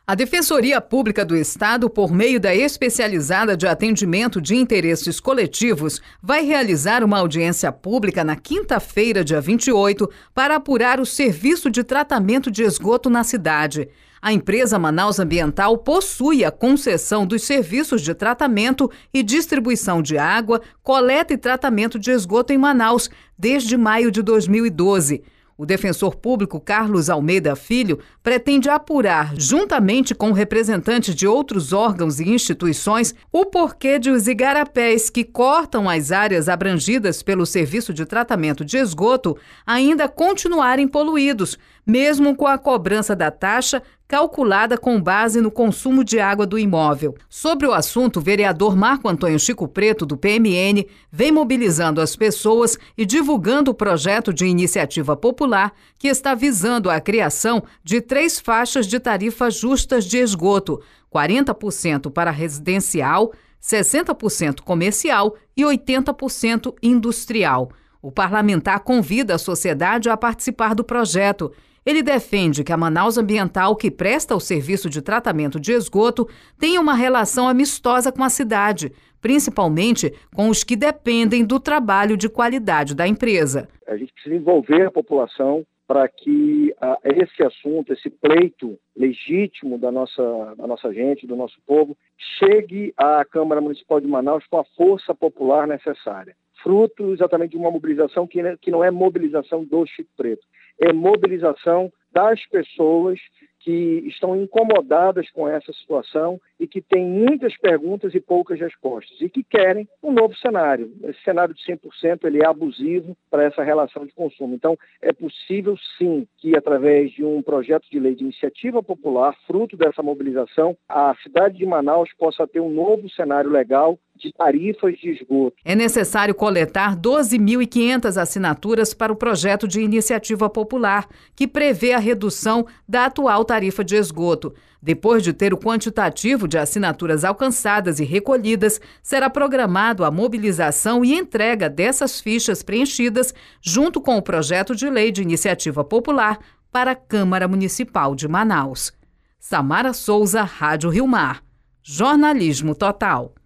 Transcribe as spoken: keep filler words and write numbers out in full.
A Defensoria Pública do Estado, por meio da Especializada de Atendimento de Interesses Coletivos, vai realizar uma audiência pública na quinta-feira, dia vinte e oito, para apurar o serviço de tratamento de esgoto na cidade. A empresa Manaus Ambiental possui a concessão dos serviços de tratamento e distribuição de água, coleta e tratamento de esgoto em Manaus desde maio de dois mil e doze. O defensor público Carlos Almeida Filho pretende apurar, juntamente com representantes de outros órgãos e instituições, o porquê de os igarapés que cortam as áreas abrangidas pelo serviço de tratamento de esgoto ainda continuarem poluídos, mesmo com a cobrança da taxa calculada com base no consumo de água do imóvel. Sobre o assunto, o vereador Marco Antônio Chico Preto, do P M N, vem mobilizando as pessoas e divulgando o projeto de iniciativa popular que está visando a criação de três faixas de tarifas justas de esgoto, quarenta por cento para residencial, sessenta por cento comercial e oitenta por cento industrial. O parlamentar convida a sociedade a participar do projeto. Ele defende que a Manaus Ambiental, que presta o serviço de tratamento de esgoto, tenha uma relação amistosa com a cidade, principalmente com os que dependem do trabalho de qualidade da empresa. A gente precisa envolver a população para que uh, esse assunto, esse pleito legítimo da nossa, da nossa gente, do nosso povo, chegue à Câmara Municipal de Manaus com a força popular necessária. Fruto exatamente de uma mobilização que, que não é mobilização do Chico Preto, é mobilização das pessoas que estão incomodadas com essa situação e que têm muitas perguntas e poucas respostas e que querem um novo cenário. Esse cenário de cem por cento ele é abusivo para essa relação de consumo. Então, é possível sim que, através de um projeto de lei de iniciativa popular, fruto dessa mobilização, a cidade de Manaus possa ter um novo cenário legal de tarifas de esgoto. É necessário coletar doze mil e quinhentas assinaturas para o projeto de iniciativa popular, que prevê a redução da atual tarifa de esgoto. Depois de ter o quantitativo de assinaturas alcançadas e recolhidas, será programado a mobilização e entrega dessas fichas preenchidas junto com o projeto de lei de iniciativa popular para a Câmara Municipal de Manaus. Samara Souza, Rádio Rio Mar. Jornalismo Total.